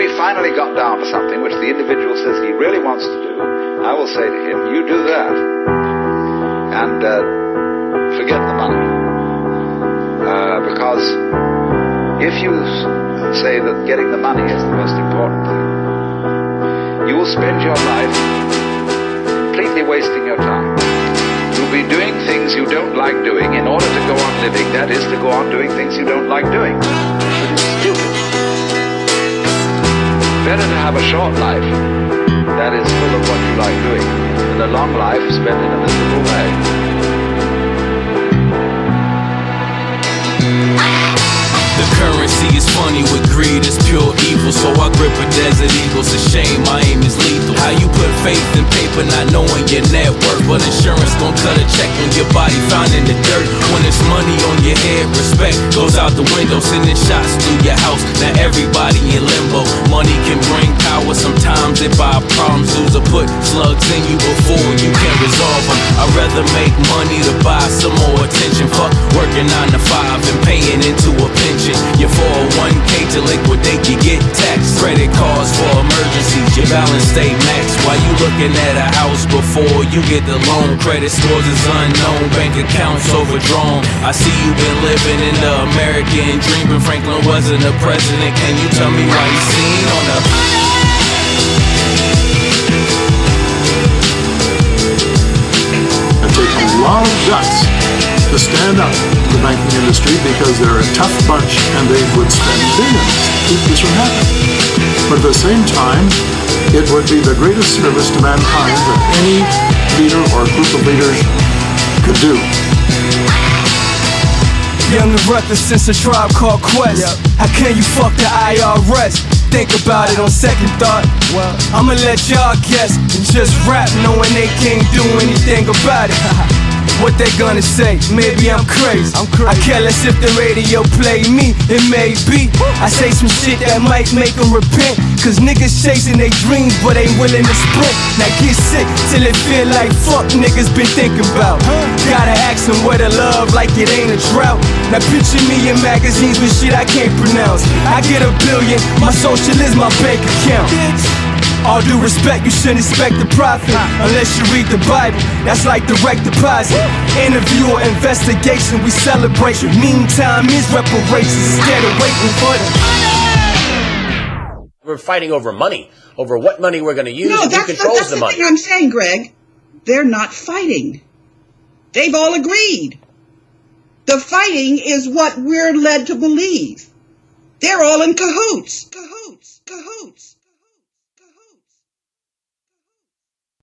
we finally got down to something which the individual says he really wants to do, I will say to him, you do that, and forget the money. Because if you say that getting the money is the most important thing, you will spend your life completely wasting your time. You'll be doing things you don't like doing in order to go on living, that is, to go on doing things you don't like doing. But it's stupid. Better to have a short life that is full of what you like doing than a long life spent in a miserable way. The currency is funny with greed, it's pure evil. So I grip a desert eagle, it's a shame my aim is lethal. How you put faith in paper not knowing your net worth, but insurance gon' cut a check on your body found in the dirt. When it's money on your head, respect goes out the window, sending shots through your house. Now everybody in limbo. Money can bring power, sometimes it buy problems. Lose or put slugs in you before you can resolve them. I'd rather make money to buy some more attention. Fuck working 9 to 5 and paying into a pension. Your 401k to liquidate, you get taxed. Credit cards for emergencies, your balance stay maxed. While you looking at a house before you get the loan. Credit scores is unknown, bank accounts overdrawn. I see you been living in the American dream, but Franklin wasn't a president. Can you tell me why he's seen on the... It takes a lot of guts to stand up to the banking industry because they're a tough bunch and they would spend billions to keep this from happening. But at the same time, it would be the greatest service to mankind that any leader or group of leaders could do. Young and reckless since a Tribe Called Quest. How can you fuck the IRS? Think about it on second thought. Well, I'ma let y'all guess and just rap knowing they can't do anything about it. What they gonna say? Maybe I'm crazy. I care less if the radio play me, it may be. I say some shit that might make them repent, cause niggas chasing their dreams but ain't willing to sprint. Now get sick till it feel like fuck niggas been thinking about. Gotta ask them where the love like it ain't a drought. Now picture me in magazines with shit I can't pronounce. I get $1 billion, my social is my bank account. All due respect, you shouldn't expect the profit unless you read the Bible. That's like direct deposit. Interview or investigation, we celebrate. Meantime is reparations instead of waiting for the... We're fighting over money, over what money we're going to use. No, and who controls the money. Thing I'm saying, Greg. They're not fighting. They've all agreed. The fighting is what we're led to believe. They're all in cahoots. Cahoots. Cahoots.